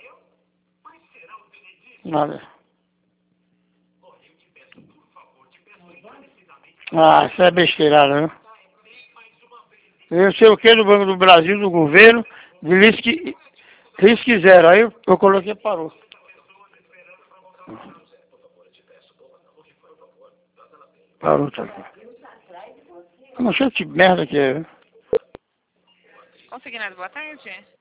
Nada. Ah, isso é besteirada, né? Eu sei o que do Banco do Brasil, do governo, de risque zero. Aí eu coloquei e parou. Parou, tá aqui. Não sei que merda que é. Consignado, boa tarde.